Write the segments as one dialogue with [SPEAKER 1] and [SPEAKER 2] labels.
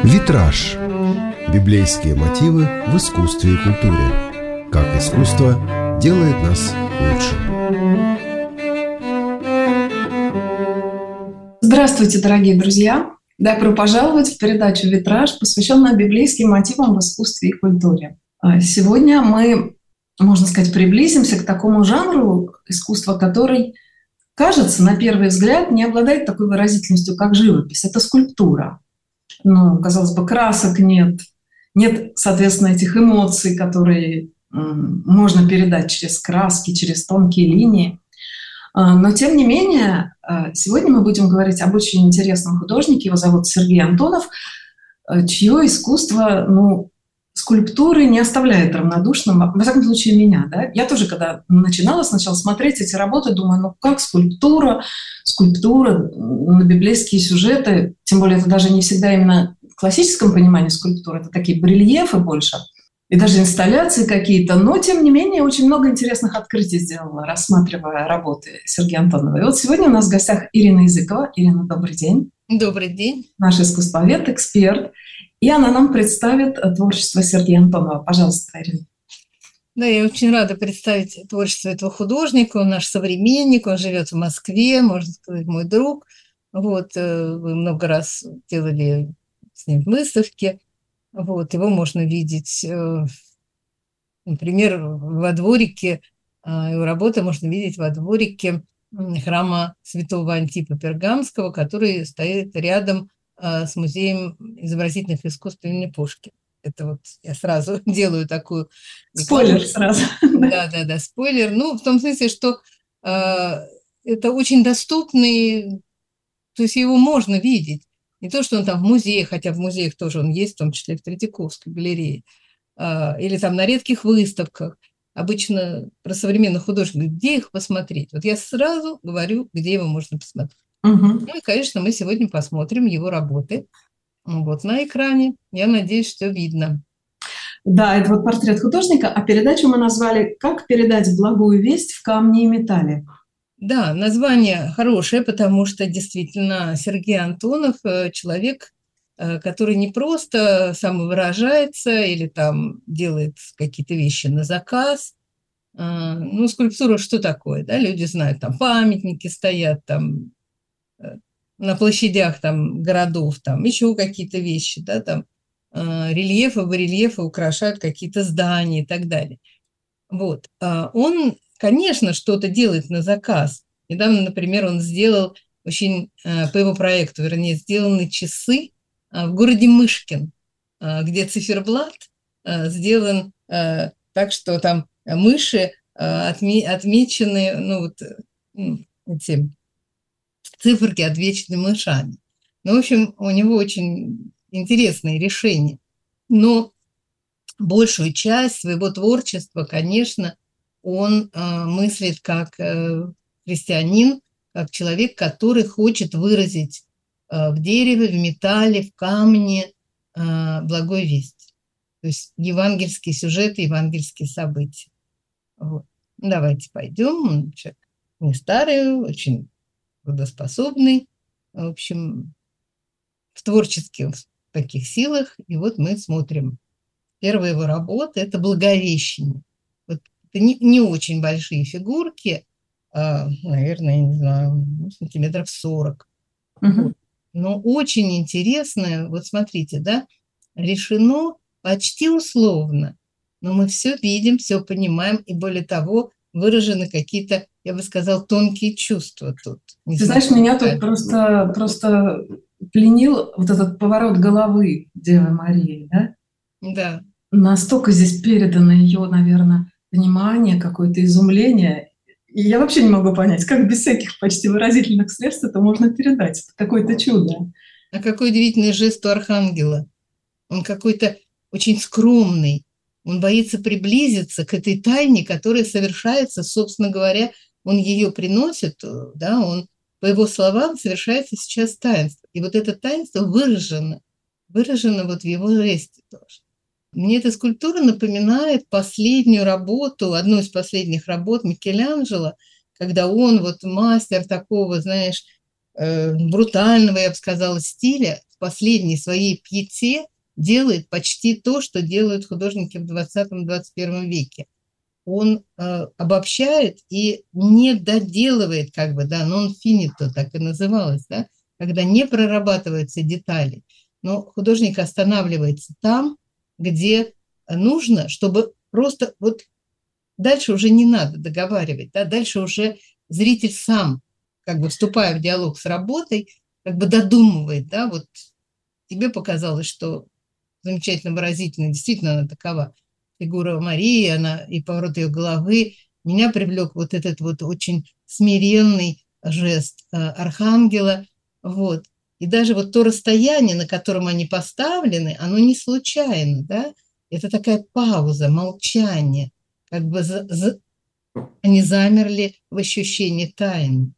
[SPEAKER 1] Витраж. Библейские мотивы в искусстве и культуре. Как искусство делает нас лучше.
[SPEAKER 2] Здравствуйте, дорогие друзья! Добро пожаловать в передачу «Витраж», посвященную библейским мотивам в искусстве и культуре. Сегодня мы, можно сказать, приблизимся к такому жанру искусства, который, кажется, на первый взгляд не обладает такой выразительностью, как живопись. Это скульптура. Казалось бы, красок нет, соответственно, этих эмоций, которые можно передать через краски, через тонкие линии. Но, тем не менее, сегодня мы будем говорить об очень интересном художнике. Его зовут Сергей Антонов, чье искусство, скульптуры не оставляет равнодушным, во всяком случае, меня. Да? Я тоже, когда начинала сначала смотреть эти работы, думаю, как скульптура на библейские сюжеты, тем более это даже не всегда именно в классическом понимании скульптуры, это такие барельефы больше, и даже инсталляции какие-то, но, тем не менее, очень много интересных открытий сделала, рассматривая работы Сергея Антонова. И вот сегодня у нас в гостях Ирина Языкова. Ирина, добрый день.
[SPEAKER 3] Добрый день.
[SPEAKER 2] Наш искусствовед, эксперт. И она нам представит творчество Сергея Антонова. Пожалуйста, Ирина.
[SPEAKER 3] Да, я очень рада представить творчество этого художника. Он наш современник, он живет в Москве, можно сказать, мой друг. Вы много раз делали с ним выставки. Его можно видеть, например, во дворике, его работы можно видеть во дворике храма святого Антипа Пергамского, который стоит рядом с музеем изобразительных искусств имени Пушкина. Это я сразу делаю такую...
[SPEAKER 2] Спойлер сразу.
[SPEAKER 3] Да, спойлер. В том смысле, что это очень доступный, то есть его можно видеть. Не то, что он там в музее, хотя в музеях тоже он есть, в том числе в Третьяковской галерее, или там на редких выставках. Обычно про современных художников, где их посмотреть? Я сразу говорю, где его можно посмотреть.
[SPEAKER 2] Угу.
[SPEAKER 3] И, конечно, мы сегодня посмотрим его работы. На экране. Я надеюсь, что видно.
[SPEAKER 2] Да, это портрет художника, а передачу мы назвали «Как передать благую весть в камне и металле».
[SPEAKER 3] Да, название хорошее, потому что действительно Сергей Антонов – человек, который не просто самовыражается или там делает какие-то вещи на заказ. Скульптура что такое? Да? Люди знают, там памятники стоят, там на площадях там, городов, там еще какие-то вещи, да, там рельефы, барельефы украшают какие-то здания и так далее. Он, конечно, что-то делает на заказ. Недавно, например, он сделал по его проекту, сделаны часы в городе Мышкин, где циферблат сделан так, что там мыши отмечены, эти циферки отмечены мышами. В общем, у него очень интересные решения. Но большую часть своего творчества, конечно, он мыслит как христианин, как человек, который хочет выразить в дереве, в металле, в камне благую весть. То есть евангельские сюжеты, евангельские события. Давайте пойдем. Он человек не старый, очень трудоспособный, в общем, в творческих таких силах. И мы смотрим. Первая его работа – это «Благовещение». Это не очень большие фигурки, наверное, я не знаю, сантиметров 40.
[SPEAKER 2] Угу.
[SPEAKER 3] Но очень интересное, смотрите, да, решено почти условно, но мы все видим, все понимаем, и более того, выражены какие-то, я бы сказала, тонкие чувства тут.
[SPEAKER 2] Ты знаешь, меня тут просто пленил этот поворот головы Девы Марии, да?
[SPEAKER 3] Да.
[SPEAKER 2] Настолько здесь передано ее, наверное, внимание, какое-то изумление. И я вообще не могу понять, как без всяких почти выразительных средств это можно передать. Это какое-то чудо.
[SPEAKER 3] А какой удивительный жест у архангела. Он какой-то очень скромный. Он боится приблизиться к этой тайне, которая совершается, собственно говоря, он ее приносит, да, он, по его словам, совершается сейчас таинство. И это таинство выражено в его жесте тоже. Мне эта скульптура напоминает последнюю работу, одну из последних работ Микеланджело, когда он мастер такого, знаешь, брутального, я бы сказала, стиля, последней своей пьете делает почти то, что делают художники в 20-21 веке. Он обобщает и не доделывает, как бы, да, non finito, так и называлось, да, когда не прорабатываются детали. Но художник останавливается там, где нужно, чтобы просто вот дальше уже не надо договаривать, да, дальше уже зритель сам, как бы вступая в диалог с работой, как бы додумывает, да, вот тебе показалось, что замечательно выразительно, действительно она такова, фигура Марии, она и поворот ее головы. Меня привлек вот этот вот очень смиренный жест архангела, вот. И даже вот то расстояние, на котором они поставлены, оно не случайно, да, это такая пауза, молчание, как бы они замерли в ощущении тайны.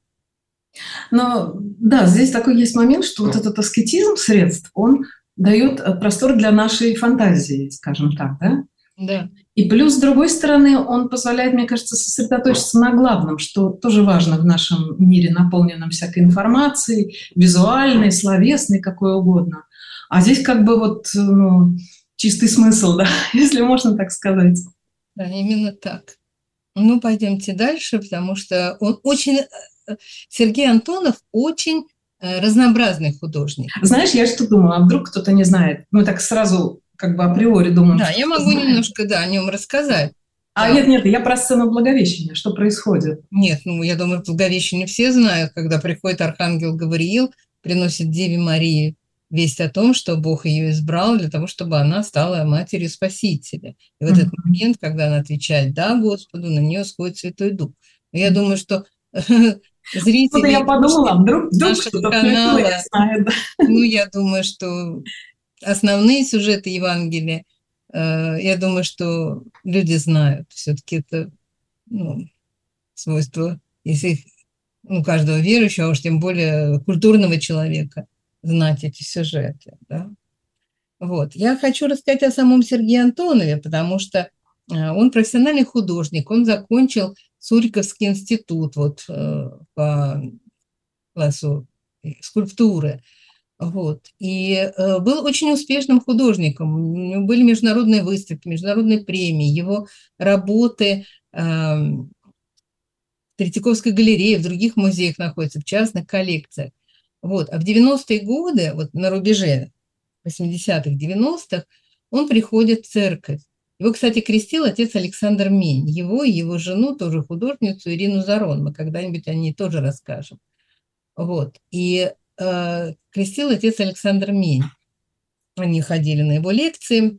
[SPEAKER 2] Но да, здесь такой есть момент, что вот этот аскетизм средств, он дает простор для нашей фантазии, скажем так, да?
[SPEAKER 3] Да.
[SPEAKER 2] И плюс, с другой стороны, он позволяет, мне кажется, сосредоточиться на главном, что тоже важно в нашем мире, наполненном всякой информацией, визуальной, словесной, какой угодно. А здесь как бы вот чистый смысл, да, если можно так сказать.
[SPEAKER 3] Да, именно так. Ну, пойдемте дальше, потому что он очень... Сергей Антонов очень разнообразный художник.
[SPEAKER 2] Знаешь, я что думала, а вдруг кто-то не знает? Мы так сразу как бы априори думаем.
[SPEAKER 3] Да, я могу немножко, да, о нем рассказать.
[SPEAKER 2] А
[SPEAKER 3] да.
[SPEAKER 2] Нет, я про сцену Благовещения. Что происходит?
[SPEAKER 3] Нет, я думаю, в Благовещении все знают, когда приходит архангел Гавриил, приносит Деве Марии весть о том, что Бог ее избрал для того, чтобы она стала матерью Спасителя. И вот этот момент, когда она отвечает «да, Господу», на нее сходит Святой Дух. Но я думаю, что зрители...
[SPEAKER 2] Я подумала, вдруг
[SPEAKER 3] нашего канала,
[SPEAKER 2] знает.
[SPEAKER 3] Я думаю, что основные сюжеты Евангелия, я думаю, что люди знают. Все-таки это свойство, если каждого верующего, а уж тем более культурного человека, знать эти сюжеты. Да? Вот. Я хочу рассказать о самом Сергее Антонове, потому что он профессиональный художник, он закончил Суриковский институт по классу скульптуры. Вот. И был очень успешным художником. У него были международные выставки, международные премии. Его работы в Третьяковской галерее, в других музеях находятся, в частных коллекциях. Вот. А в 90-е годы, на рубеже 80-х, 90-х, он приходит в церковь. Его, кстати, крестил отец Александр Мень. Его и его жену, тоже художницу, Ирину Зарон. Мы когда-нибудь о ней тоже расскажем. Вот. И крестил отец Александр Мень. Они ходили на его лекции.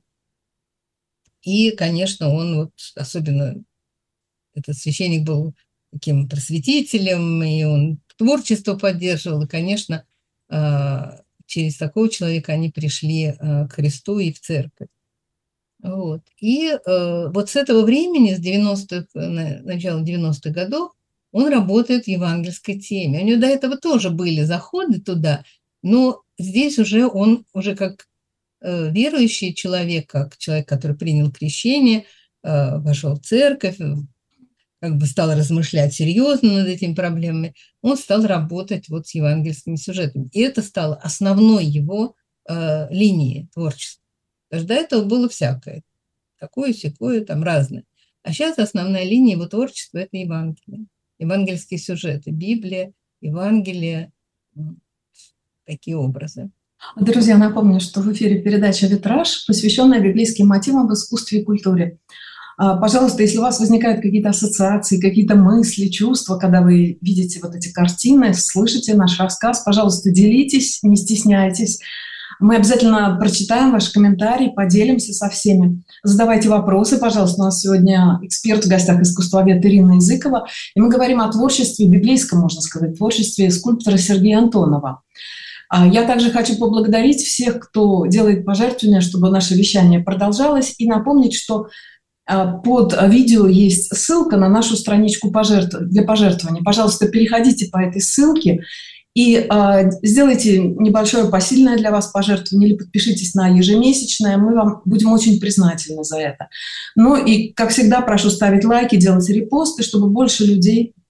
[SPEAKER 3] И, конечно, он особенно, этот священник был таким просветителем, и он творчество поддерживал. И, конечно, через такого человека они пришли к Христу и в церковь. Вот. И вот с этого времени, с 90-х, начала 90-х годов, он работает в евангельской теме. У него до этого тоже были заходы туда, но здесь уже он как верующий человек, как человек, который принял крещение, вошел в церковь, как бы стал размышлять серьезно над этими проблемами, он стал работать с евангельскими сюжетами. И это стало основной его линией творчества. Потому что до этого было всякое. Такое-сякое, там разное. А сейчас основная линия его творчества – это Евангелие. Евангельские сюжеты, Библия, Евангелие, такие образы.
[SPEAKER 2] Друзья, напомню, что в эфире передача «Витраж», посвященная библейским мотивам в искусстве и культуре. Пожалуйста, если у вас возникают какие-то ассоциации, какие-то мысли, чувства, когда вы видите эти картины, слышите наш рассказ, пожалуйста, делитесь, не стесняйтесь. Мы обязательно прочитаем ваши комментарии, поделимся со всеми. Задавайте вопросы, пожалуйста. У нас сегодня эксперт в гостях, искусствовед Ирина Языкова. И мы говорим о творчестве, библейском, можно сказать, творчестве скульптора Сергея Антонова. Я также хочу поблагодарить всех, кто делает пожертвования, чтобы наше вещание продолжалось, и напомнить, что под видео есть ссылка на нашу страничку для пожертвований. Пожалуйста, переходите по этой ссылке и сделайте небольшое посильное для вас пожертвование или подпишитесь на ежемесячное. Мы вам будем очень признательны за это. Ну и, как всегда, прошу ставить лайки, делать репосты, чтобы больше людей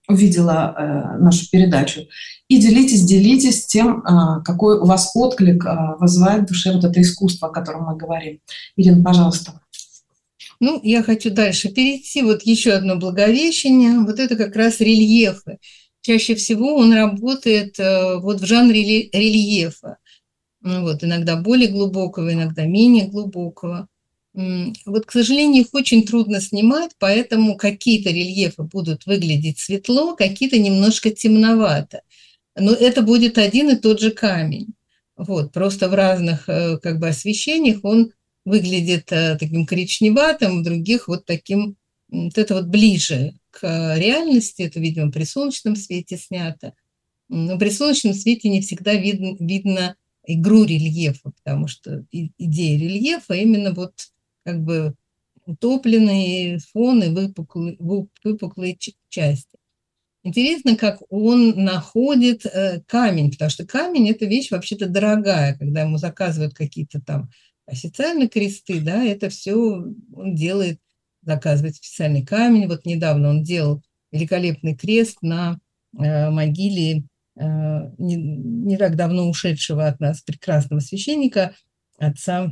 [SPEAKER 2] увидела нашу передачу. И делитесь тем, какой у вас отклик вызывает в душе вот это искусство, о котором мы говорим. Ирина, пожалуйста.
[SPEAKER 3] Ну, я хочу дальше перейти. Вот еще одно Благовещение. Вот это как раз рельефы. Чаще всего он работает вот в жанре рельефа. Вот, иногда более глубокого, иногда менее глубокого. Вот, к сожалению, их очень трудно снимать, поэтому какие-то рельефы будут выглядеть светло, какие-то немножко темновато. Но это будет один и тот же камень. Вот, просто в разных как бы освещениях он выглядит таким коричневатым, в других вот таким, вот это вот ближе к реальности, это, видимо, при солнечном свете снято. Но при солнечном свете не всегда видно игру рельефа, потому что идея рельефа именно вот как бы утопленные фоны, выпуклые части. Интересно, как он находит камень, потому что камень – это вещь вообще-то дорогая, когда ему заказывают какие-то там официальные кресты, да, это все он делает, заказывает специальный камень. Вот недавно он делал великолепный крест на могиле не так давно ушедшего от нас прекрасного священника, отца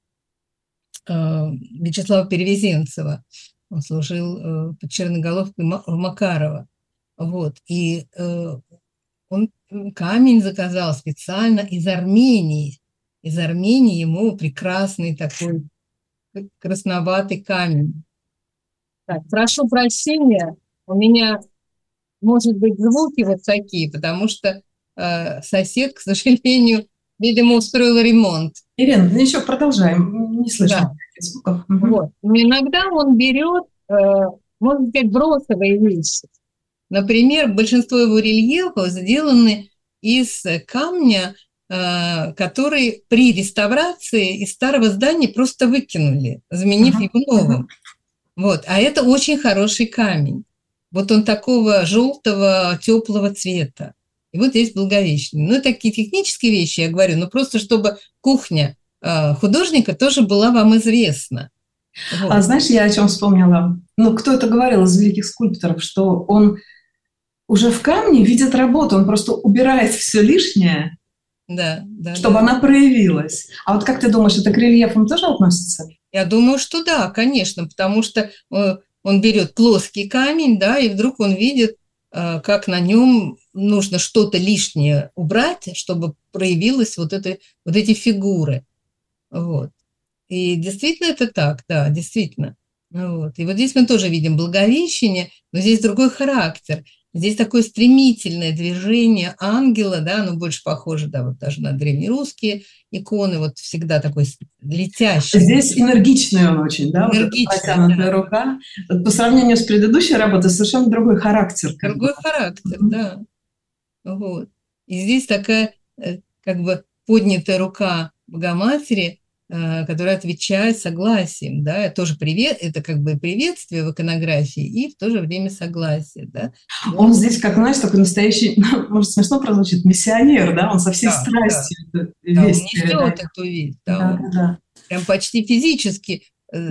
[SPEAKER 3] Вячеслава Перевезенцева. Он служил под Черноголовкой в Макарова. Вот. И он камень заказал специально из Армении. Из Армении ему прекрасный такой красноватый камень. Так, прошу прощения, у меня, может быть, звуки вот такие, потому что сосед, к сожалению, видимо, устроил ремонт.
[SPEAKER 2] Ирина, ну еще продолжаем, не слышно звуков.
[SPEAKER 3] Вот. Иногда он берет, можно сказать, бросовые вещи. Например, большинство его рельефов сделаны из камня, который при реставрации из старого здания просто выкинули, заменив его новым. Вот. А это очень хороший камень. Вот он такого желтого, теплого цвета. И вот здесь Благовещение. Ну, такие технические вещи, я говорю, но просто чтобы кухня художника тоже была вам известна. Вот.
[SPEAKER 2] А знаешь, я о чем вспомнила? Ну, кто это говорил из великих скульпторов, что он уже в камне видит работу, он просто убирает все лишнее, чтобы она проявилась. А вот как ты думаешь, это к рельефам тоже относится?
[SPEAKER 3] Я думаю, что да, конечно, потому что он берет плоский камень, да, и вдруг он видит, как на нем нужно что-то лишнее убрать, чтобы проявилась вот эти фигуры. Вот. И действительно это так, да, действительно. Вот. И вот здесь мы тоже видим Благовещение, но здесь другой характер. Здесь такое стремительное движение ангела, да, оно больше похоже, да, вот даже на древнерусские иконы, вот всегда такой летящий.
[SPEAKER 2] Здесь энергичный он очень, да, энергичный, вот протянутая рука. По сравнению с предыдущей работой совершенно другой характер.
[SPEAKER 3] Другой характер, да. Вот. И здесь такая как бы поднятая рука Богоматери, которая отвечает согласием, да, тоже это как бы приветствие в иконографии и в то же время согласие, да.
[SPEAKER 2] Он здесь, как, знаешь, такой настоящий, может, смешно прозвучит, миссионер, да, он со всей страстью
[SPEAKER 3] весь несет эту весть, да. Прям почти физически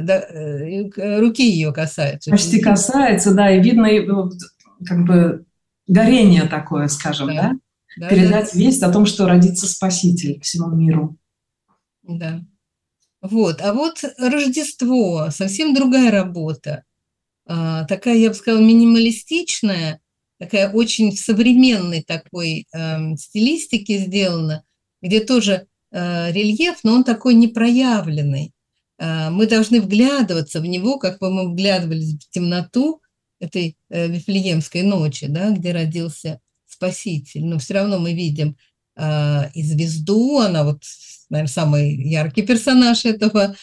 [SPEAKER 3] руки ее касаются.
[SPEAKER 2] Почти касается, да, и видно как бы горение такое, скажем, да, передать весть о том, что родится Спаситель всему миру.
[SPEAKER 3] Да. Вот. А вот Рождество, совсем другая работа, такая, я бы сказала, минималистичная, такая очень в современной такой стилистике сделана, где тоже рельеф, но он такой непроявленный. Мы должны вглядываться в него, как бы мы вглядывались в темноту этой Вифлеемской ночи, да, где родился Спаситель, но все равно мы видим и звезду, она вот, наверное, самый яркий персонаж этого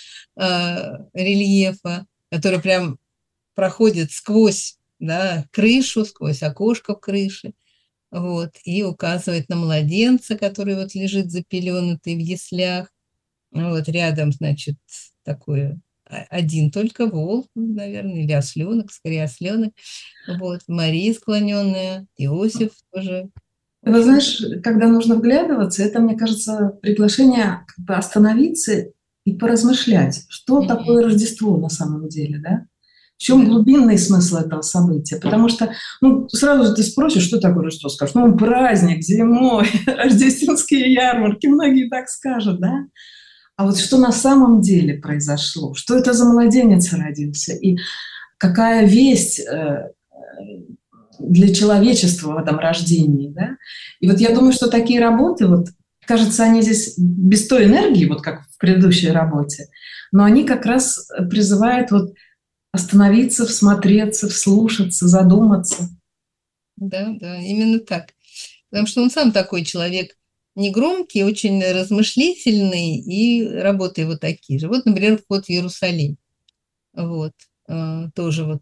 [SPEAKER 3] рельефа, который прям проходит сквозь, да, крышу, сквозь окошко в крыше, вот, и указывает на младенца, который вот лежит запеленутый в яслях. Вот рядом, значит, такой один только вол, наверное, или осленок, скорее осленок. Вот, Мария склоненная, Иосиф тоже.
[SPEAKER 2] Вы знаешь, когда нужно вглядываться, это, мне кажется, приглашение как бы остановиться и поразмышлять, что такое Рождество на самом деле, да? В чем глубинный смысл этого события? Потому что, сразу же ты спросишь, что такое Рождество? Скажешь, праздник, зимой, рождественские ярмарки, многие так скажут, да? А вот что на самом деле произошло? Что это за младенец родился? И какая весть для человечества в этом рождении, да? И вот я думаю, что такие работы, вот, кажется, они здесь без той энергии, вот как в предыдущей работе, но они как раз призывают вот остановиться, всмотреться, вслушаться, задуматься.
[SPEAKER 3] Да, именно так. Потому что он сам такой человек негромкий, очень размышлительный, и работы его такие же. Вот, например, вход в Иерусалим. Вот. Тоже вот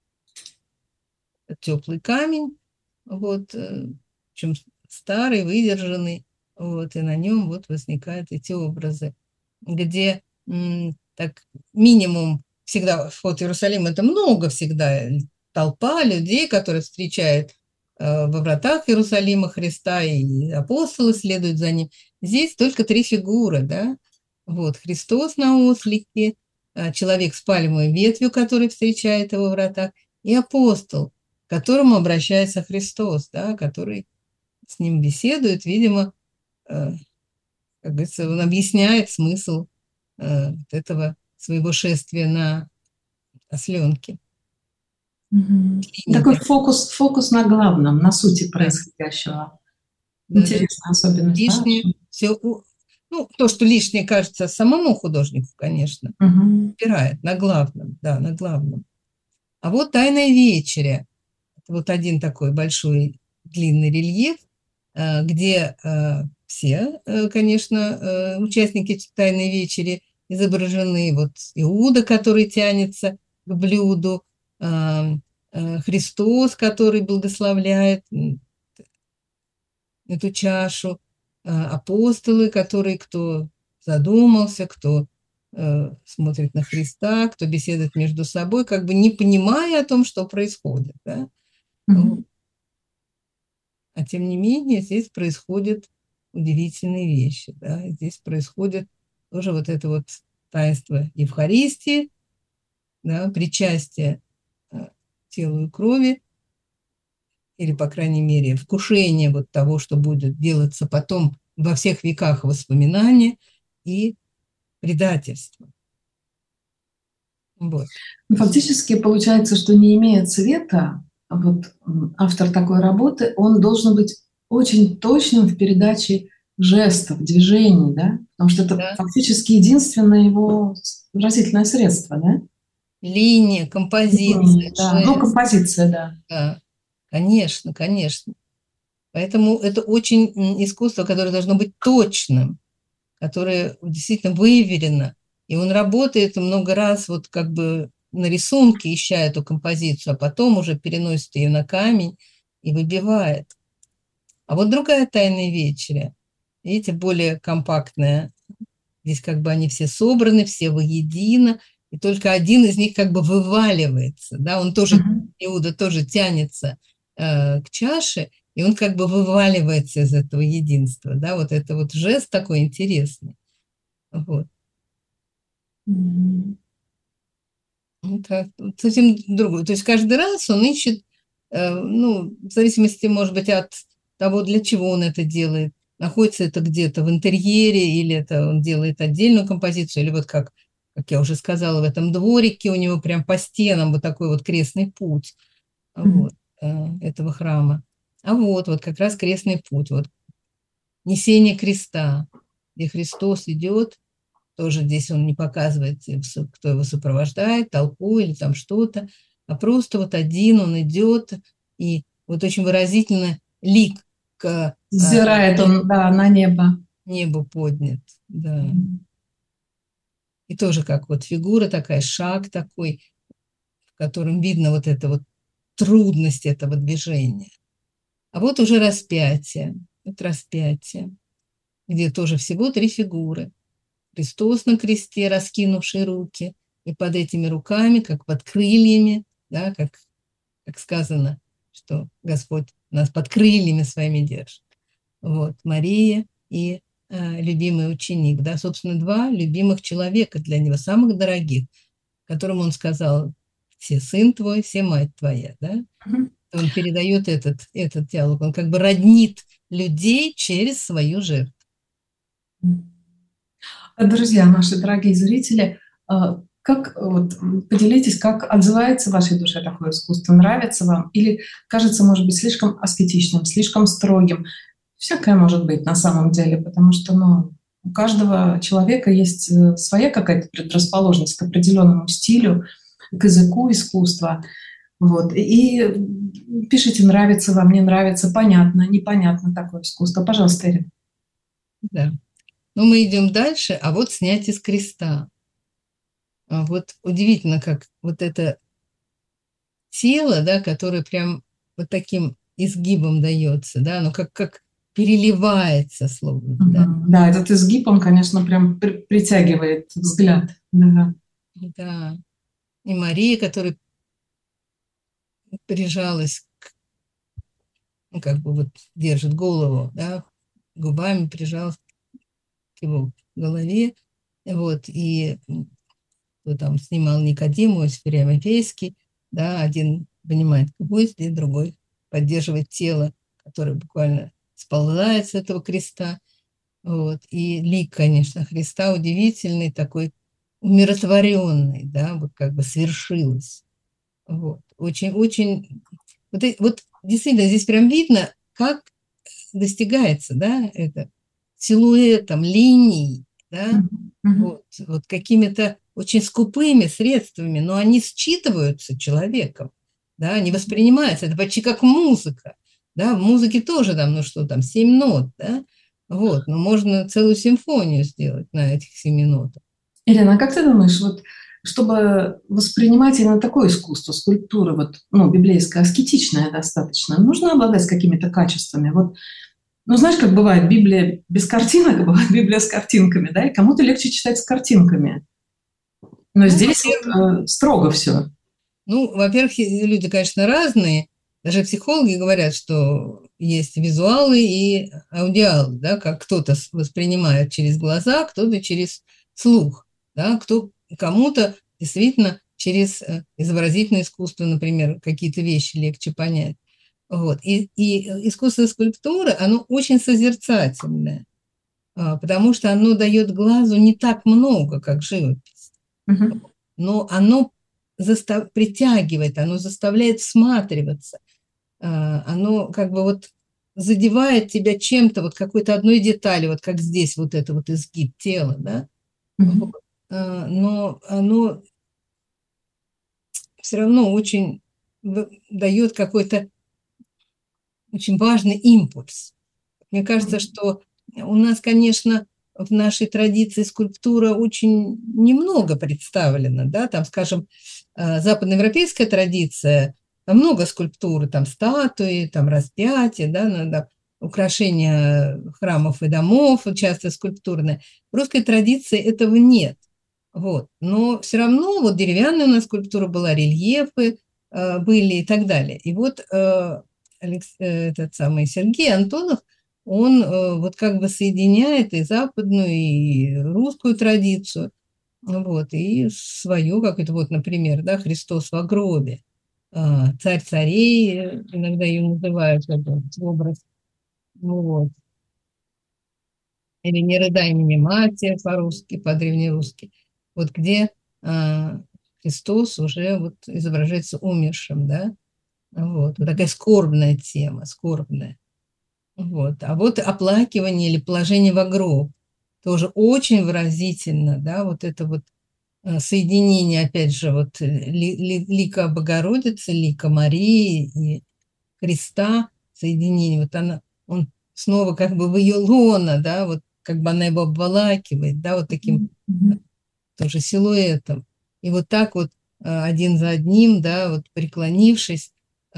[SPEAKER 3] теплый камень, вот, причем старый, выдержанный, вот, и на нем вот возникают эти образы, где так минимум всегда вход в Иерусалим – это много всегда, толпа людей, которые встречают во вратах Иерусалима Христа, и апостолы следуют за ним. Здесь только 3 фигуры, да, вот, Христос на ослике, человек с пальмовой ветвью, который встречает его в вратах, и апостол, к которому обращается Христос, да, который с ним беседует, видимо, как говорится, он объясняет смысл этого своего шествия на осленке.
[SPEAKER 2] Такой фокус на главном, на сути происходящего. Да. Интересная особенность.
[SPEAKER 3] Лишнее, да? Все, то, что лишнее кажется самому художнику, конечно, опирает на главном, да, на главном. А вот «Тайная вечеря». Вот один такой большой длинный рельеф, где все, конечно, участники «Тайной вечери» изображены. Вот Иуда, который тянется к блюду, Христос, который благословляет эту чашу, апостолы, которые, кто задумался, кто смотрит на Христа, кто беседует между собой, как бы не понимая о том, что происходит. Да? А тем не менее здесь происходят удивительные вещи. Да? Здесь происходит тоже вот это вот таинство Евхаристии, да, причастие телу и крови, или, по крайней мере, вкушение вот того, что будет делаться потом во всех веках воспоминания и предательство. Вот.
[SPEAKER 2] Фактически получается, что не имея цвета, вот автор такой работы, он должен быть очень точным в передаче жестов, движений, да? Потому что это фактически единственное его выразительное средство, да?
[SPEAKER 3] Линия, композиция.
[SPEAKER 2] Да. Композиция, да.
[SPEAKER 3] Да, конечно, конечно. Поэтому это очень искусство, которое должно быть точным, которое действительно выверено. И он работает много раз вот как бы на рисунке, ища эту композицию, а потом уже переносит ее на камень и выбивает. А вот другая «Тайная вечеря», видите, более компактная. Здесь как бы они все собраны, все воедино, и только один из них как бы вываливается. Да? Он тоже, Иуда тоже тянется к чаше, и он как бы вываливается из этого единства. Да? Вот это вот жест такой интересный. Вот. Это совсем другое. То есть каждый раз он ищет, в зависимости, может быть, от того, для чего он это делает. Находится это где-то в интерьере, или это он делает отдельную композицию, или вот как я уже сказала, в этом дворике у него прям по стенам вот такой вот крестный путь вот, этого храма. А вот как раз крестный путь, вот несение креста, где Христос идет. Тоже здесь он не показывает, кто его сопровождает, толпу или там что-то, а просто вот один он идет, и вот очень выразительно лик
[SPEAKER 2] взирает он, да, на небо.
[SPEAKER 3] Небо поднят, да. И тоже как вот фигура такая, шаг такой, в котором видно вот эта вот трудность этого движения. А вот уже распятие, где тоже всего 3 фигуры. Христос на кресте, раскинувший руки, и под этими руками, как под крыльями, да, как сказано, что Господь нас под крыльями своими держит. Вот, Мария и любимый ученик, да, собственно, 2 любимых человека для него, самых дорогих, которым он сказал: «Все сын твой, все мать твоя», да? Он передает этот диалог, он как бы роднит людей через свою жертву.
[SPEAKER 2] Друзья, наши дорогие зрители, как вот, поделитесь, как отзывается в вашей душе такое искусство? Нравится вам? Или кажется, может быть, слишком аскетичным, слишком строгим? Всякое может быть на самом деле, потому что у каждого человека есть своя какая-то предрасположенность к определенному стилю, к языку искусства. Вот. И пишите, нравится вам, не нравится, понятно, непонятно такое искусство. Пожалуйста, Ирина.
[SPEAKER 3] Да. Ну, мы идем дальше, а вот снятие с креста. Вот удивительно, как вот это тело, да, которое прям вот таким изгибом дается, да, оно как переливается словно. Да?
[SPEAKER 2] Да, этот изгиб, он, конечно, прям притягивает взгляд. Да.
[SPEAKER 3] Да. И Мария, которая прижалась, как бы вот держит голову, да, губами прижалась к его голове, вот, и кто там снимал Никодиму, Ефрем Ефейский, да, один вынимает гвозди, другой поддерживает тело, которое буквально сползает с этого креста. Вот. И лик, конечно, Христа удивительный, такой умиротворенный, да, вот как бы свершилось. Вот. Очень, вот действительно здесь прям видно, как достигается, да, это силуэтом, линий, да, вот какими-то очень скупыми средствами, но они считываются человеком, да, они воспринимаются, это почти как музыка, да, в музыке тоже там, 7 нот, да, вот, но можно целую симфонию сделать на этих 7 нотах.
[SPEAKER 2] Ирина, а как ты думаешь, вот чтобы воспринимать именно такое искусство, скульптура, библейская, аскетичная достаточно, нужно обладать какими-то качествами? Вот, знаешь, как бывает Библия без картинок, а бывает Библия с картинками, да, и кому-то легче читать с картинками. Но здесь строго все.
[SPEAKER 3] Во-первых, люди, конечно, разные. Даже психологи говорят, что есть визуалы и аудиалы, да, как кто-то воспринимает через глаза, кто-то через слух, да, кому-то действительно через изобразительное искусство, например, какие-то вещи легче понять. Вот. И искусство скульптуры, оно очень созерцательное, потому что оно дает глазу не так много, как живопись. Но оно притягивает, оно заставляет всматриваться. Оно как бы вот задевает тебя чем-то, вот какой-то одной деталью, вот как здесь вот это вот изгиб тела, да? Но оно все равно очень дает какой-то очень важный импульс. Мне кажется, что у нас, конечно, в нашей традиции скульптура очень немного представлена, да, там, скажем, западноевропейская традиция, там много скульптуры, там статуи, там распятия, да, украшения храмов и домов, часто скульптурные. В русской традиции этого нет. Вот. Но все равно вот деревянная у нас скульптура была, рельефы были и так далее. И вот этот самый Сергей Антонов, он вот как бы соединяет и западную, и русскую традицию, вот, и свою, как это вот, например, да, «Христос в гробе», «Царь царей», иногда ее называют, этот образ, вот. Или «Не рыдай мне, мати» по-русски, по-древнерусски, вот где Христос уже вот изображается умершим, да, вот такая скорбная тема, скорбная. Вот. А вот оплакивание или положение во гроб тоже очень выразительно, да, вот это вот соединение, опять же, вот лика Богородицы, лика Марии и Христа, соединение, вот он снова как бы в ее лоно, да, вот как бы она его обволакивает, да, вот таким тоже силуэтом. И вот так вот один за одним, да, вот преклонившись,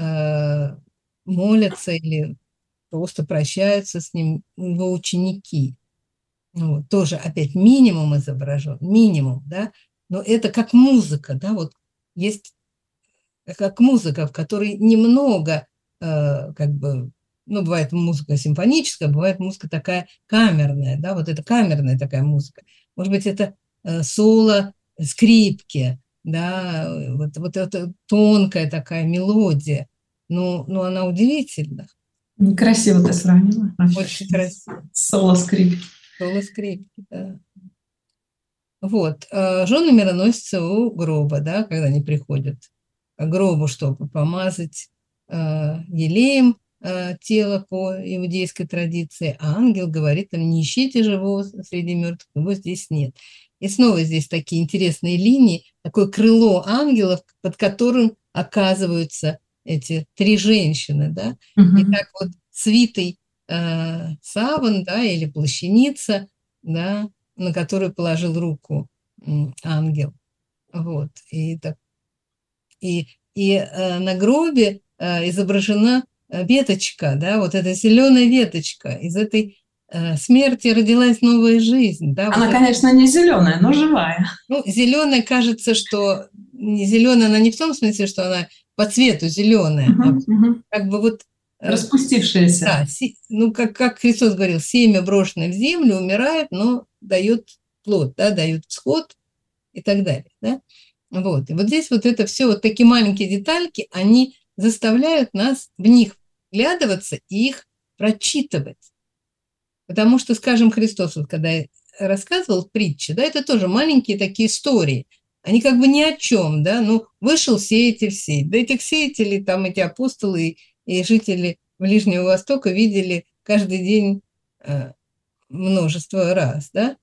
[SPEAKER 3] молятся или просто прощаются с ним его ученики. Вот, тоже опять минимум изображен, минимум, да, но это как музыка, да, вот есть как музыка, в которой немного, как бы, бывает музыка симфоническая, бывает музыка такая камерная, да, вот это камерная такая музыка. Может быть, это соло скрипки, да, вот эта тонкая такая мелодия, ну она удивительна.
[SPEAKER 2] Красиво ты сравнила.
[SPEAKER 3] Очень красиво.
[SPEAKER 2] Соло скрипки.
[SPEAKER 3] Соло скрипки, да. Вот. Жены мироносицы у гроба, да, когда они приходят к гробу, чтобы помазать елеем тело по иудейской традиции, а ангел говорит им: не ищите живого среди мертвых, его здесь нет. И снова здесь такие интересные линии, такое крыло ангелов, под которым оказываются эти три женщины, да. И так вот свитый саван, да, или плащаница, да, на которую положил руку ангел. Вот. И на гробе изображена веточка, да, вот эта зеленая веточка. Из этой смерти родилась новая жизнь. Да,
[SPEAKER 2] она,
[SPEAKER 3] вот
[SPEAKER 2] конечно, не зеленая, но живая.
[SPEAKER 3] Ну, зеленая, кажется, что не зеленая, она не в том смысле, что она по цвету зеленая, как бы вот
[SPEAKER 2] распустившаяся.
[SPEAKER 3] Да, ну, как Христос говорил, семя, брошенное в землю, умирает, но дает плод, да, дает всход и так далее, да. Вот. И вот здесь вот это все, вот такие маленькие детальки, они заставляют нас в них вглядываться и их прочитывать. Потому что, скажем, Христос, вот когда рассказывал притчи, да, это тоже маленькие такие истории. Они как бы ни о чем, да, ну, вышел сеятель сеять. Да этих сеятелей, там эти апостолы и жители Ближнего Востока видели каждый день множество раз, да.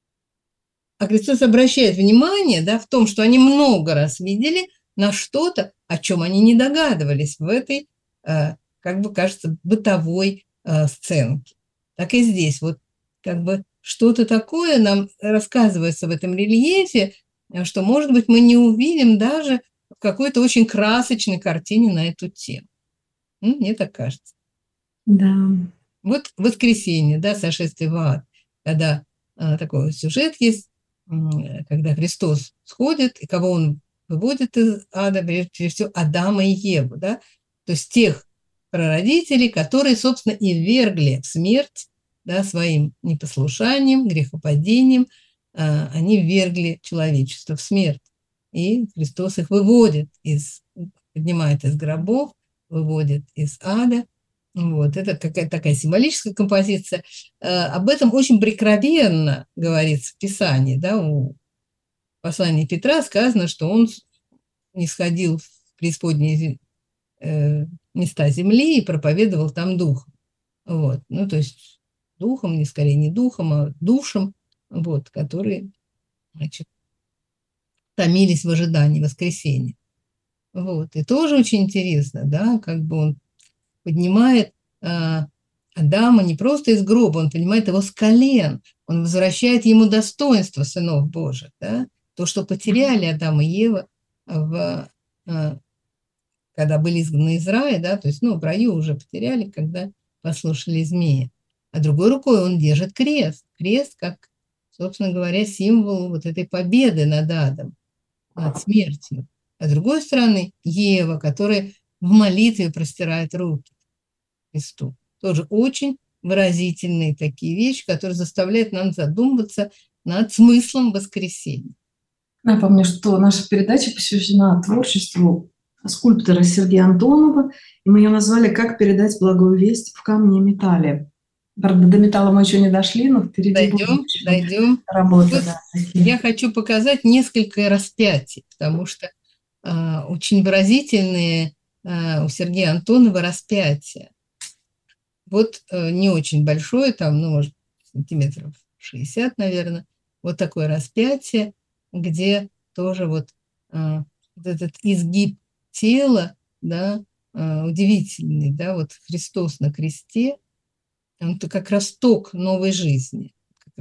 [SPEAKER 3] А Христос обращает внимание, да, в том, что они много раз видели на что-то, о чем они не догадывались в этой, как бы кажется, бытовой сценке. Так и здесь вот как бы что-то такое нам рассказывается в этом рельефе, что, может быть, мы не увидим даже в какой-то очень красочной картине на эту тему. Мне так кажется.
[SPEAKER 2] Да.
[SPEAKER 3] Вот воскресенье, да, сошествие в ад, когда такой сюжет есть, когда Христос сходит, и кого он выводит из ада, прежде всего, Адама и Еву, да, то есть тех прародителей, которые, собственно, и ввергли в смерть, да, своим непослушанием, грехопадением, они ввергли человечество в смерть. И Христос их выводит поднимает из гробов, выводит из ада. Вот, это какая-то такая символическая композиция. Об этом очень прикровенно говорится в Писании. Да, у послания Петра сказано, что он нисходил в преисподние места земли и проповедовал там духом. Вот, ну, то есть духом, не скорее не духом, а душем, вот, которые, значит, томились в ожидании воскресения. Вот, и тоже очень интересно, да, как бы он поднимает Адама не просто из гроба, он поднимает его с колен, он возвращает ему достоинство сынов Божьих, да, то, что потеряли Адам и Ева, когда были изгнаны из рая, да, то есть, ну, в раю уже потеряли, когда послушали змея. А другой рукой он держит крест, как, собственно говоря, символ вот этой победы над адом, над смертью. А с другой стороны Ева, которая в молитве простирает руки Христу. Тоже очень выразительные такие вещи, которые заставляют нас задумываться над смыслом воскресения.
[SPEAKER 2] Напомню, что наша передача посвящена творчеству скульптора Сергея Антонова, и мы ее назвали «Как передать благую весть в камне и металле». Правда, до металла мы еще не дошли, но впереди
[SPEAKER 3] дойдем.
[SPEAKER 2] Работа.
[SPEAKER 3] Вот да, я хочу показать несколько распятий, потому что очень выразительные у Сергея Антонова распятия. Вот не очень большое, там, ну, может, сантиметров 60, наверное, вот такое распятие, где тоже вот этот изгиб тела, да, удивительный, да, вот Христос на кресте, он-то как росток новой жизни,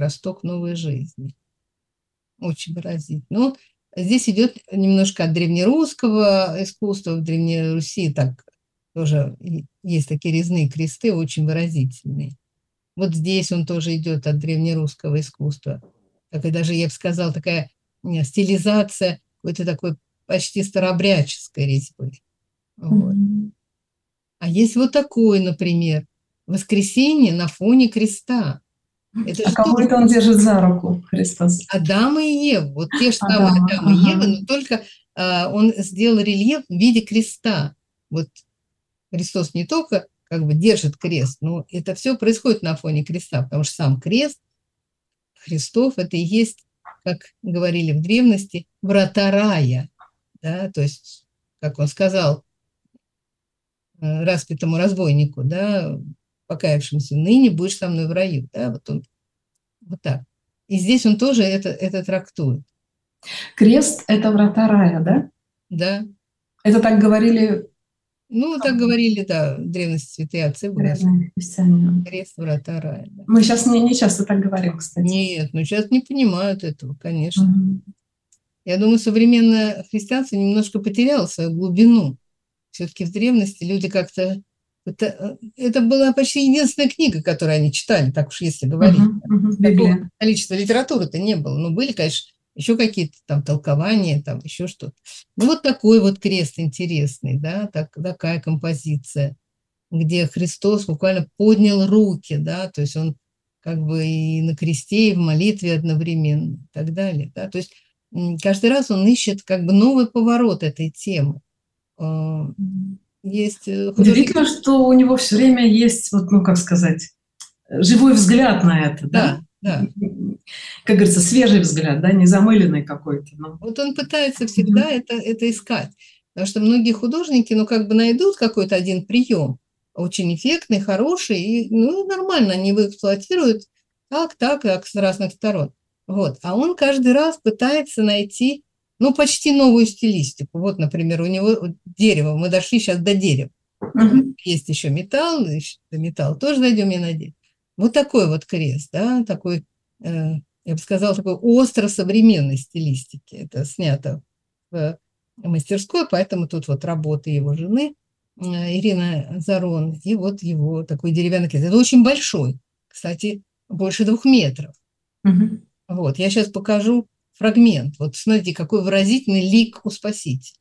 [SPEAKER 3] очень выразительно. Но здесь идет немножко от древнерусского искусства, в Древней Руси так тоже есть такие резные кресты, очень выразительные. Вот здесь он тоже идет от древнерусского искусства. Такая даже, я бы сказала, такая стилизация какой-то такой почти старообрядческой резьбы. Вот. А есть вот такой, например, воскресенье на фоне креста. Это
[SPEAKER 2] А
[SPEAKER 3] же
[SPEAKER 2] кого
[SPEAKER 3] тоже
[SPEAKER 2] это он держит за руку, Христос?
[SPEAKER 3] Адама и Еву, вот те же самые
[SPEAKER 2] Адама,
[SPEAKER 3] Адам и Ева,
[SPEAKER 2] ага.
[SPEAKER 3] но только он сделал рельеф в виде креста. Вот Христос не только как бы держит крест, но это все происходит на фоне креста, потому что сам крест Христов – это и есть, как говорили в древности, врата рая. Да? То есть, как он сказал распятому разбойнику, да, покаявшемуся, ныне будешь со мной в раю. Да? Вот он вот так. И здесь он тоже это трактует.
[SPEAKER 2] Крест – это врата рая, да?
[SPEAKER 3] Да.
[SPEAKER 2] Это так говорили
[SPEAKER 3] Ну, так говорили, да, в древности святые отцы.
[SPEAKER 2] древние христиане.
[SPEAKER 3] Крест, врата рая. Да.
[SPEAKER 2] Мы сейчас не часто так говорим, кстати.
[SPEAKER 3] Нет, ну сейчас не понимают этого, конечно.
[SPEAKER 2] Мгм.
[SPEAKER 3] Я думаю, современное христианство немножко потеряло свою глубину. Все-таки в древности люди как-то... Это была почти единственная книга, которую они читали, так уж если говорить. Такого
[SPEAKER 2] Библия.
[SPEAKER 3] количества литературы-то не было. Но были, конечно, еще какие-то там толкования, там еще что-то. Ну, вот такой вот крест интересный, да, такая композиция, где Христос буквально поднял руки, да, то есть он как бы и на кресте, и в молитве одновременно, и так далее, да. То есть каждый раз он ищет как бы новый поворот этой темы. Есть
[SPEAKER 2] Удивительно, что у него все время есть, вот, ну, как сказать, живой взгляд на это, да?
[SPEAKER 3] Да.
[SPEAKER 2] Как говорится, свежий взгляд, да, не замыленный какой-то. Но...
[SPEAKER 3] Вот он пытается всегда это искать, потому что многие художники, ну, как бы найдут какой-то один прием, очень эффектный, хороший, и, ну, нормально, они его эксплуатируют так, с разных сторон. Вот. А он каждый раз пытается найти, ну, почти новую стилистику. Вот, например, у него дерево, мы дошли сейчас до дерева. Есть еще металл, до металла тоже дойдем, я надеюсь. Вот такой вот крест, да, такой, я бы сказала, такой остро-современной стилистики. Это снято в мастерской, поэтому тут вот работы его жены, Ирина Зарон, и вот его такой деревянный крест. Это очень большой, кстати, больше 2 метров. Вот, я сейчас покажу фрагмент. Вот смотрите, какой выразительный лик у Спасителя.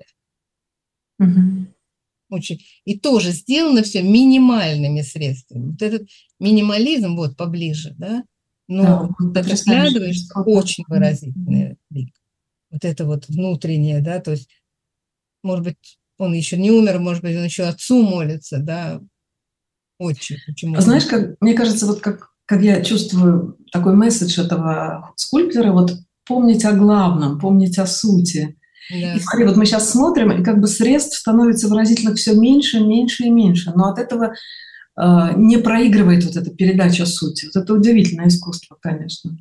[SPEAKER 3] Очень. И тоже сделано все минимальными средствами. Вот этот минимализм, вот поближе, да, но да, ты разглядываешь, очень выразительный лик. Вот это вот внутреннее, да, то есть, может быть, он еще не умер, может быть, он еще отцу молится, да, очень.
[SPEAKER 2] Знаешь, как, мне кажется, вот как я чувствую такой месседж этого скульптора, вот помнить о главном, помнить о сути. Да. И смотри, вот мы сейчас смотрим, и как бы средств становится выразительно все меньше, меньше и меньше, но от этого не проигрывает вот эта передача сути. Вот это удивительное искусство, конечно.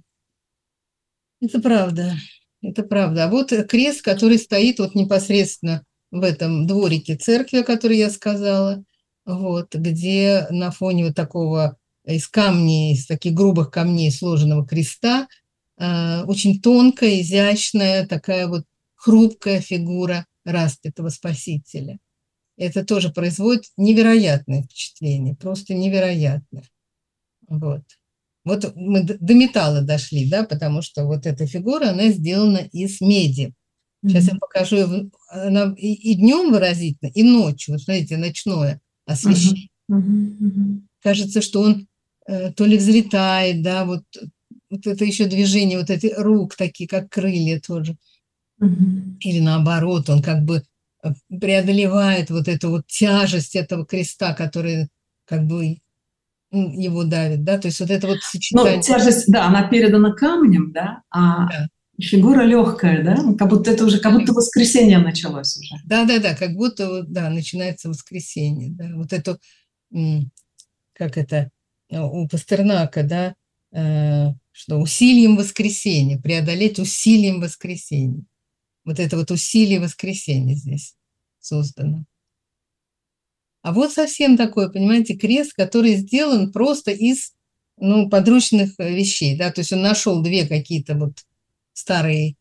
[SPEAKER 3] Это правда, это правда. А вот крест, который стоит вот непосредственно в этом дворике церкви, о которой я сказала, вот, где на фоне вот такого из камней, из таких грубых камней сложенного креста, очень тонкая, изящная, такая вот хрупкая фигура распятого Спасителя. Это тоже производит невероятное впечатление, просто невероятное. Вот. Вот мы до металла дошли, да, потому что вот эта фигура, она сделана из меди. Сейчас я покажу, она и днем выразительно, и ночью. Вот смотрите, ночное освещение. Кажется, что он то ли взлетает, да, вот это еще движение, вот эти рук такие, как крылья тоже. Или наоборот, он как бы преодолевает вот эту вот тяжесть этого креста, который как бы его давит, да, то есть вот это вот сочетание.
[SPEAKER 2] Ну, тяжесть, да, она передана камнем, да, а фигура легкая, да, как будто это уже, как будто воскресенье началось уже.
[SPEAKER 3] Да, как будто, да, начинается воскресенье, да, вот это, как это, у Пастернака, да, что усилием воскресенья, преодолеть усилием воскресенья. Вот это вот усилие воскресенья здесь создано. А вот совсем такой, понимаете, крест, который сделан просто из, ну, подручных вещей, да, то есть он нашел 2 какие-то вот старые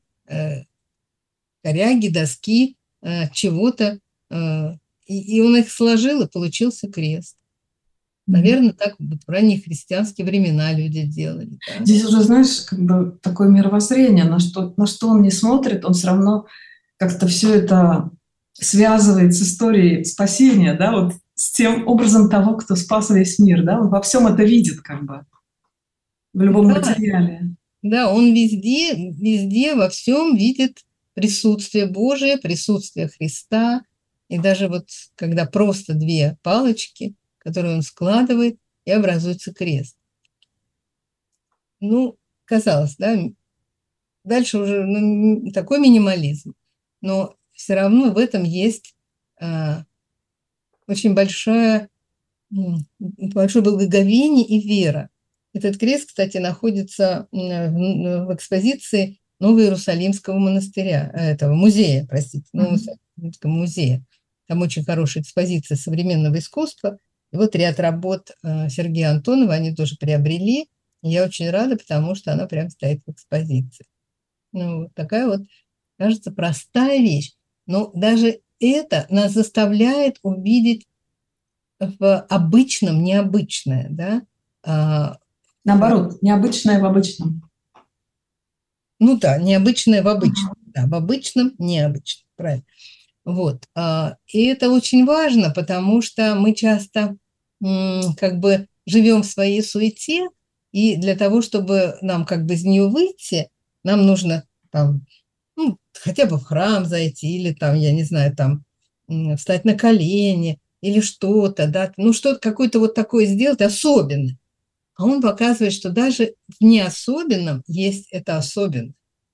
[SPEAKER 3] коряги, доски, чего-то, и он их сложил, и получился крест. Наверное, так вот в ранние христианские времена люди делали. Да?
[SPEAKER 2] Здесь уже, знаешь, как бы такое мировоззрение, на что он не смотрит, он все равно как-то все это связывает с историей спасения, да, вот с тем образом того, кто спас весь мир, да, он во всем это видит, как бы. в любом
[SPEAKER 3] Да,
[SPEAKER 2] материале.
[SPEAKER 3] да, он везде, во всем видит присутствие Божие, присутствие Христа. И даже вот когда просто две палочки, которые он складывает, и образуется крест. Ну, казалось, да, дальше уже такой минимализм. Но все равно в этом есть очень большое благоговение и вера. Этот крест, кстати, находится в экспозиции Новоиерусалимского монастыря, этого музея, простите, Новоиерусалимского музея. Там очень хорошая экспозиция современного искусства. И вот ряд работ Сергея Антонова они тоже приобрели. И я очень рада, потому что она прям стоит в экспозиции. Ну, вот такая вот, кажется, простая вещь. Но даже это нас заставляет увидеть в обычном необычное, да?
[SPEAKER 2] Наоборот, необычное в обычном.
[SPEAKER 3] Ну да, необычное в обычном, да, в обычном необычном, правильно. Вот. И это очень важно, потому что мы часто как бы живем в своей суете, и для того, чтобы нам как бы из нее выйти, нам нужно там, хотя бы в храм зайти, или там, я не знаю, там встать на колени, или что-то, да, что-то какое-то вот такое сделать особенное. А он показывает, что даже в неособенном есть это особенное.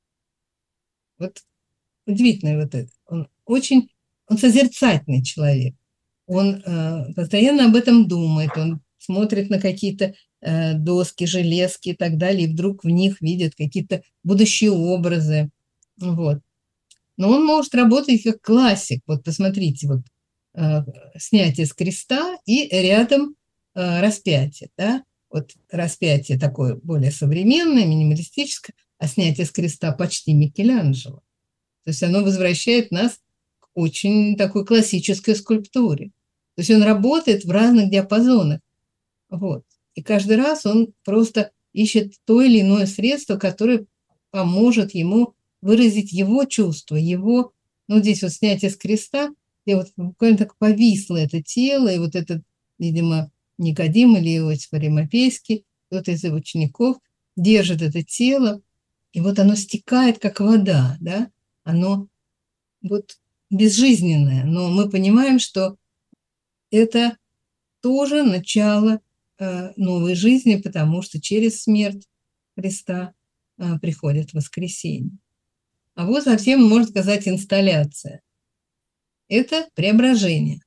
[SPEAKER 3] Вот удивительно вот это. Он созерцательный человек. Он постоянно об этом думает, он смотрит на какие-то доски, железки и так далее, и вдруг в них видит какие-то будущие образы. Вот. Но он может работать как классик. Вот посмотрите, вот снятие с креста и рядом распятие, да? Вот распятие такое более современное, минималистическое, а снятие с креста почти Микеланджело. То есть оно возвращает нас к очень такой классической скульптуре. То есть он работает в разных диапазонах. Вот. И каждый раз он просто ищет то или иное средство, которое поможет ему выразить его чувства, его, здесь вот снятие с креста, где вот буквально так повисло это тело, и вот этот, видимо, Никодим или Иосиф Аримафейский, кто-то из его учеников, держит это тело, и вот оно стекает, как вода, да, оно вот безжизненное, но мы понимаем, что это тоже начало новой жизни, потому что через смерть Христа приходит воскресение. А вот совсем, можно сказать, инсталляция. Это преображение,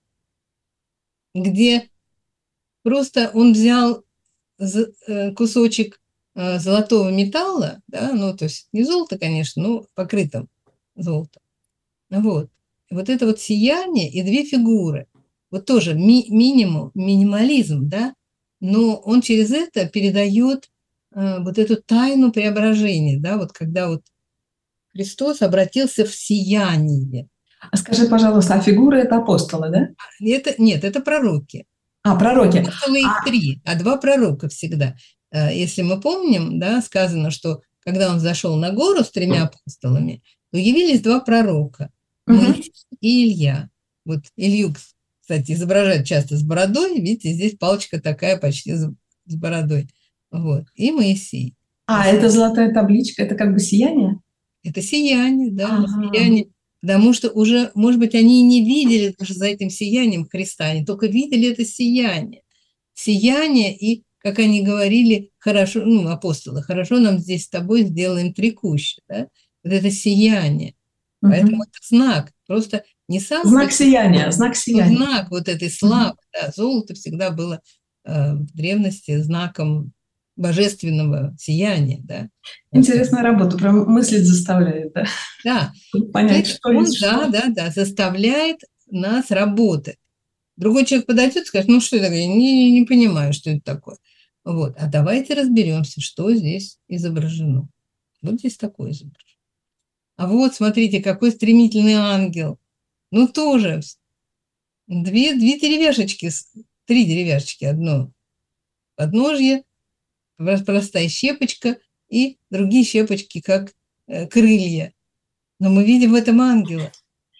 [SPEAKER 3] где просто он взял кусочек золотого металла, да, то есть не золото, конечно, но покрытым золотом. Вот. И вот это вот сияние и две фигуры. Вот тоже минимализм, да, но он через это передает вот эту тайну преображения, да, вот когда вот Христос обратился в сияние.
[SPEAKER 2] А скажи, пожалуйста, а фигуры – это апостолы, да?
[SPEAKER 3] Нет, это пророки.
[SPEAKER 2] Пророки.
[SPEAKER 3] Апостолы их 3, а 2 пророка всегда. Если мы помним, да, сказано, что когда он зашел на гору с 3 апостолами, то явились 2 пророка – Моисей и Илья. Вот Илью, кстати, изображают часто с бородой. Видите, здесь палочка такая почти с бородой. Вот. И Моисей.
[SPEAKER 2] Это золотая табличка, это как бы сияние?
[SPEAKER 3] Это сияние, да, сияние. Потому что уже, может быть, они и не видели даже за этим сиянием Христа, они только видели это сияние. Сияние, и, как они говорили, хорошо, апостолы, хорошо нам здесь с тобой сделаем 3 куща, да? Вот это сияние. Поэтому это знак, просто не сам...
[SPEAKER 2] Знак сияния, знак сияния.
[SPEAKER 3] Знак вот этой славы, да, золото всегда было в древности знаком божественного сияния, да.
[SPEAKER 2] Интересная работа, прям мыслить заставляет, да?
[SPEAKER 3] Да.
[SPEAKER 2] Понять, что есть
[SPEAKER 3] что. Да, заставляет нас работать. Другой человек подойдет и скажет, что это такое, не понимаю, что это такое. Вот, а давайте разберемся, что здесь изображено. Вот здесь такое изображено. А вот, смотрите, какой стремительный ангел. Тоже 2 деревяшечки, 3 деревяшечки, одно подножье, простая щепочка и другие щепочки, как крылья. Но мы видим в этом ангела.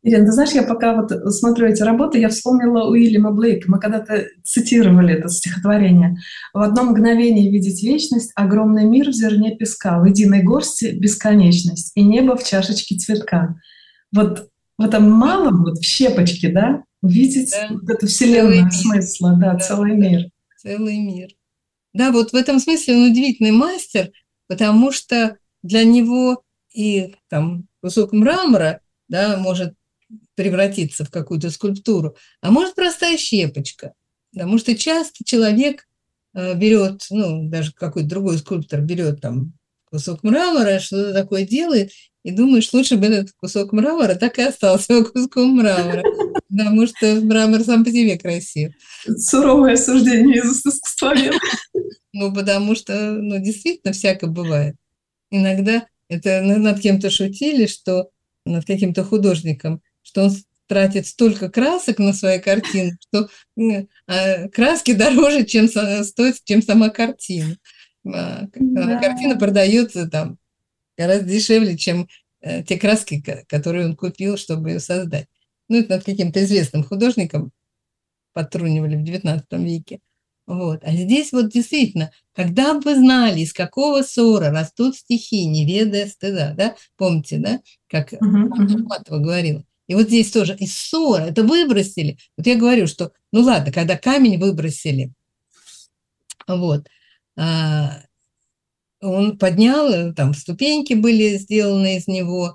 [SPEAKER 2] Ирина, ты знаешь, я пока вот смотрю эти работы, я вспомнила Уильяма Блейка. Мы когда-то цитировали это стихотворение. «В одно мгновение видеть вечность, огромный мир в зерне песка, в единой горсти бесконечность, и небо в чашечке цветка». Вот в этом малом, вот в щепочке, да, увидеть
[SPEAKER 3] Да,
[SPEAKER 2] вот эту
[SPEAKER 3] целый
[SPEAKER 2] вселенную
[SPEAKER 3] мир.
[SPEAKER 2] смысла, да,
[SPEAKER 3] Да,
[SPEAKER 2] целый
[SPEAKER 3] да,
[SPEAKER 2] мир.
[SPEAKER 3] целый мир. Да, вот в этом смысле он удивительный мастер, потому что для него и там кусок мрамора, да, может превратиться в какую-то скульптуру, а может простая щепочка. Потому что часто человек берет, ну, даже какой-то другой скульптор берет там кусок мрамора, что-то такое делает, и думаешь, лучше бы этот кусок мрамора так и остался его куском мрамора, потому что мрамор сам по себе красив.
[SPEAKER 2] Суровое осуждение из искусствоведа.
[SPEAKER 3] Ну, потому что, ну, действительно, всякое бывает. Иногда это над кем-то шутили, что над каким-то художником, что он тратит столько красок на свои картины, что краски дороже, чем стоит, чем сама картина. Картина
[SPEAKER 2] Да.
[SPEAKER 3] продается там гораздо дешевле, чем те краски, которые он купил, чтобы ее создать. Ну, это над каким-то известным художником подтрунивали в XIX веке. Вот. А здесь вот действительно, когда бы вы знали, из какого ссора растут стихи, не ведая стыда, да? Помните, да, как Ахматова говорила? И вот здесь тоже из ссора, это выбросили. Вот я говорю, что, ну ладно, когда камень выбросили, вот, он поднял, там ступеньки были сделаны из него,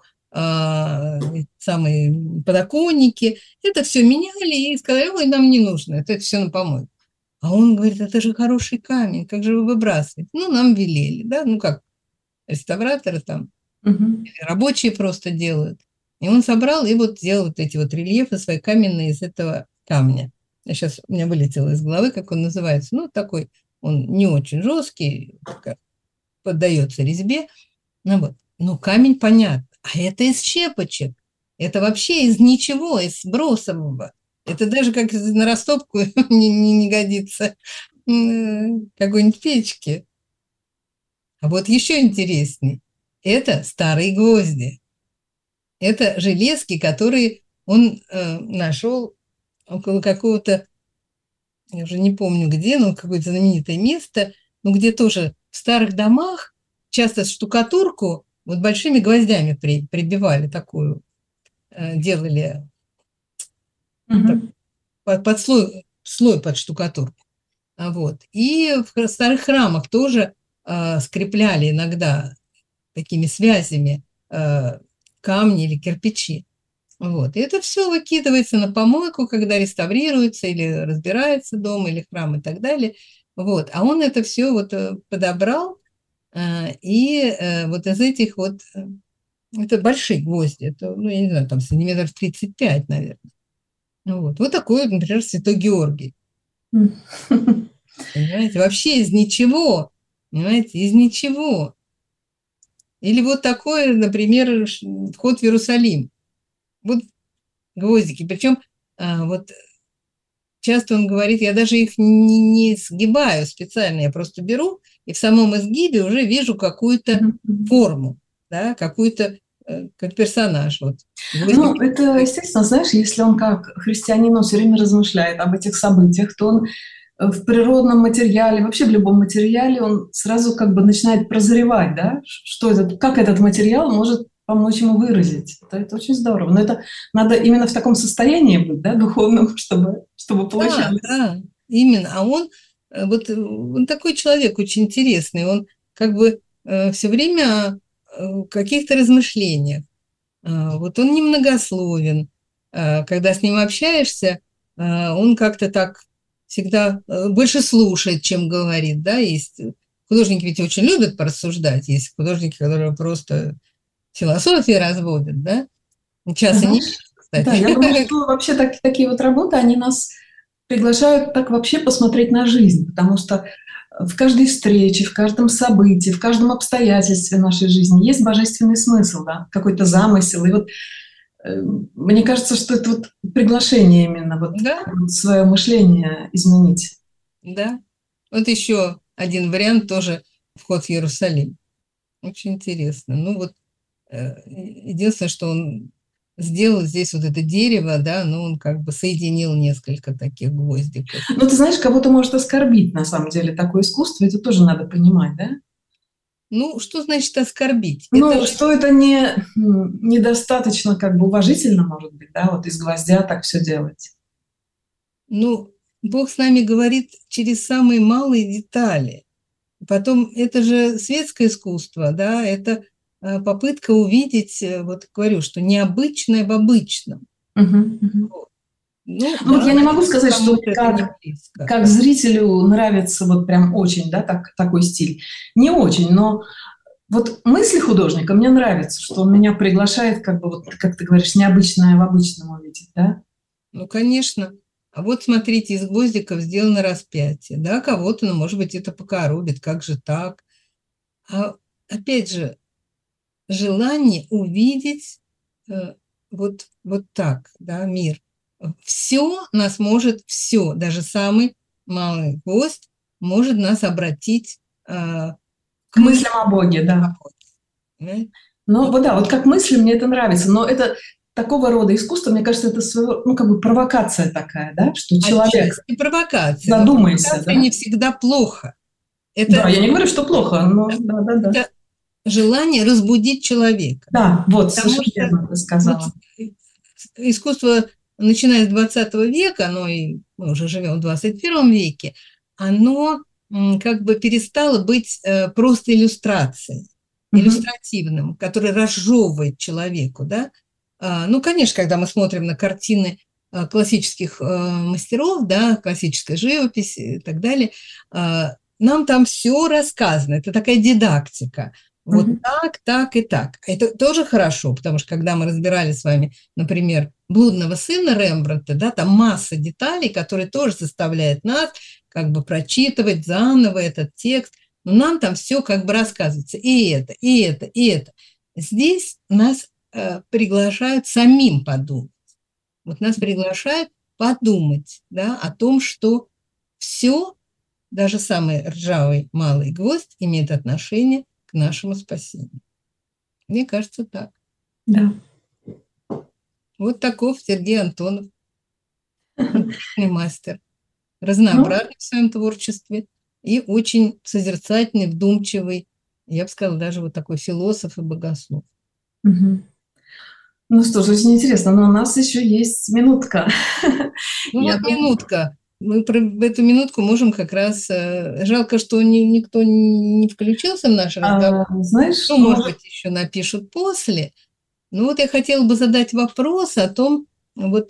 [SPEAKER 3] самые подоконники, это все меняли и сказали, ой, нам не нужно, это все на помойку. А он говорит, это же хороший камень, как же вы выбрасываете? Ну, нам велели, да, ну как, реставраторы там, рабочие просто делают. И он собрал и вот сделал вот эти вот рельефы свои каменные из этого камня. Сейчас у меня вылетело из головы, как он называется. Ну, такой, он не очень жесткий, поддается резьбе. Ну, вот. Ну, камень понятно. А это из щепочек. Это вообще из ничего, из бросового. Это даже как на растопку не годится какой-нибудь печки. А вот еще интересней. Это старые гвозди. Это железки, которые он нашел около какого-то, я уже не помню где, но какое-то знаменитое место, ну, где тоже в старых домах часто штукатурку вот большими гвоздями прибивали такую, делали под слой под штукатурку. Вот. И в старых храмах тоже скрепляли иногда такими связями камни или кирпичи. Вот. И это все выкидывается на помойку, когда реставрируется или разбирается дом, или храм и так далее. Вот. А он это все вот подобрал, и вот из этих вот, это большие гвозди, это, ну, я не знаю, там сантиметров 35, наверное. Вот. Вот такой вот, например, Святой Георгий. Понимаете, вообще из ничего, понимаете, из ничего. Или вот такой, например, вход в Иерусалим. Вот гвоздики. Причем вот часто он говорит, я даже их не сгибаю специально, я просто беру и в самом изгибе уже вижу какую-то форму, да, какую-то как персонаж. Вот.
[SPEAKER 2] Ну, это, естественно, знаешь, если он как христианин, он все время размышляет об этих событиях, то он в природном материале, вообще в любом материале, он сразу как бы начинает прозревать, да, что это, как этот материал может помочь ему выразить. Это очень здорово. Но это надо именно в таком состоянии быть, да, духовном, чтобы получалось.
[SPEAKER 3] Да, именно. А он такой человек очень интересный. Он как бы все время в каких-то размышлениях. Вот он немногословен. Когда с ним общаешься, он как-то так всегда больше слушает, чем говорит, да, есть художники ведь очень любят порассуждать, есть художники, которые просто философии разводят, да, часто не пишут, кстати.
[SPEAKER 2] Да, я думаю, что вообще такие вот работы, они нас приглашают так вообще посмотреть на жизнь, потому что в каждой встрече, в каждом событии, в каждом обстоятельстве нашей жизни есть божественный смысл, да, какой-то замысел, и вот мне кажется, что это вот приглашение именно вот свое мышление изменить.
[SPEAKER 3] Да. Вот еще один вариант тоже вход в Иерусалим. Очень интересно. Ну вот единственное, что он сделал здесь вот это дерево, да, ну, он как бы соединил несколько таких гвоздиков.
[SPEAKER 2] Ну, ты знаешь, кого-то может оскорбить, на самом деле, такое искусство, это тоже надо понимать, да?
[SPEAKER 3] Ну, что значит оскорбить?
[SPEAKER 2] Ну,
[SPEAKER 3] Это же...
[SPEAKER 2] что это недостаточно как бы уважительно, может быть, да, вот из гвоздя так все делать.
[SPEAKER 3] Ну, Бог с нами говорит через самые малые детали. Потом, это же светское искусство, да, это попытка увидеть, вот говорю, что необычное в обычном. Вот. Ну, да,
[SPEAKER 2] вот я не могу сказать, что как зрителю нравится вот прям очень, да, такой стиль. Не очень, но вот мысли художника мне нравится, что он меня приглашает, как бы, вот, как ты говоришь, необычное в обычном увидеть, да?
[SPEAKER 3] Ну, конечно. А вот смотрите, из гвоздиков сделано распятие, да, кого-то, ну, может быть, это покоробит, как же так? А опять же, желание увидеть вот так, да, мир. Все нас может, все, даже самый малый гвоздь может нас обратить
[SPEAKER 2] к мыслям о Боге, да. Ну, вот да, вот как мысли мне это нравится, но это такого рода искусство, мне кажется, это своего, ну, как бы провокация такая, да, что человек...
[SPEAKER 3] провокация.
[SPEAKER 2] Задумайся,
[SPEAKER 3] провокация
[SPEAKER 2] да.
[SPEAKER 3] не всегда плохо. Это,
[SPEAKER 2] да, я не говорю, что плохо, но да.
[SPEAKER 3] Это желание разбудить человека.
[SPEAKER 2] Да, вот, совершенно ты сказала.
[SPEAKER 3] Вот, искусство, начиная с 20 века, но и мы уже живем в 21 веке, оно как бы перестало быть просто иллюстрацией, иллюстративным, который разжевывает человеку, да. Ну, конечно, когда мы смотрим на картины классических мастеров, да, классической живописи и так далее, нам там все рассказано, это такая дидактика. Вот так и так. Это тоже хорошо, потому что когда мы разбирали с вами, например, «Блудного сына» Рембрандта, да, там масса деталей, которые тоже заставляют нас как бы прочитывать заново этот текст, но нам там все как бы рассказывается. И это. Здесь нас приглашают самим подумать. Вот нас приглашают подумать, да, о том, что все, даже самый ржавый малый гвоздь, имеет отношение к нашему спасению. Мне кажется, так.
[SPEAKER 2] Да.
[SPEAKER 3] Вот таков Сергей Антонов, мастер, разнообразный в своем творчестве и очень созерцательный, вдумчивый, я бы сказала, даже вот такой философ и богослов.
[SPEAKER 2] Ну что ж, очень интересно, но у нас еще есть минутка.
[SPEAKER 3] Минутка. Мы в эту минутку можем как раз... Жалко, что никто не включился в наш разговор.
[SPEAKER 2] Знаешь,
[SPEAKER 3] может быть, еще напишут после. Ну вот я хотела бы задать вопрос о том, вот,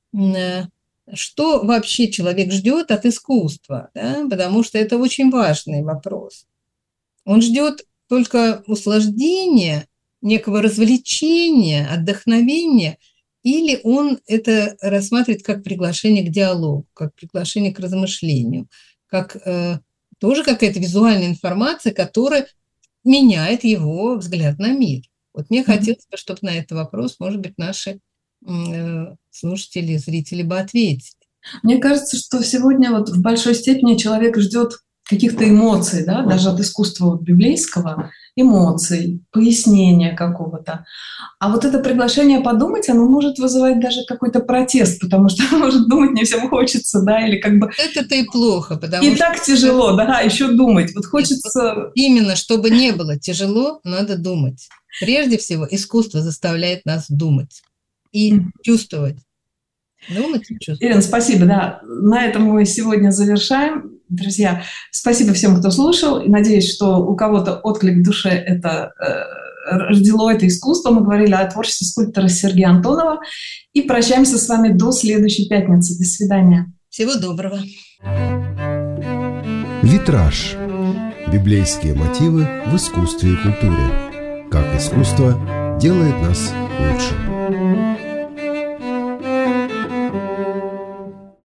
[SPEAKER 3] что вообще человек ждет от искусства, да? Потому что это очень важный вопрос. Он ждет только усложнения, некого развлечения, отдохновения, или он это рассматривает как приглашение к диалогу, как приглашение к размышлению, как тоже какая-то визуальная информация, которая меняет его взгляд на мир. Вот мне хотелось бы, чтобы на этот вопрос, может быть, наши слушатели, зрители бы ответили.
[SPEAKER 2] Мне кажется, что сегодня вот в большой степени человек ждет каких-то эмоций, да, даже от искусства библейского, эмоций, пояснения какого-то. А вот это приглашение подумать, оно может вызывать даже какой-то протест, потому что, может, думать не всем хочется, да, или как бы...
[SPEAKER 3] Это-то и плохо, потому
[SPEAKER 2] что... И так тяжело, да, еще думать. Вот хочется...
[SPEAKER 3] Именно, чтобы не было тяжело, надо думать. Прежде всего, искусство заставляет нас думать и чувствовать. Думать и чувствовать.
[SPEAKER 2] Ирина, спасибо, да. На этом мы сегодня завершаем. Друзья, спасибо всем, кто слушал. И надеюсь, что у кого-то отклик в душе это родило это искусство. Мы говорили о творчестве скульптора Сергея Антонова. И прощаемся с вами до следующей пятницы. До свидания.
[SPEAKER 3] Всего доброго.
[SPEAKER 1] Витраж. Библейские мотивы в искусстве и культуре. Как искусство делает нас лучше.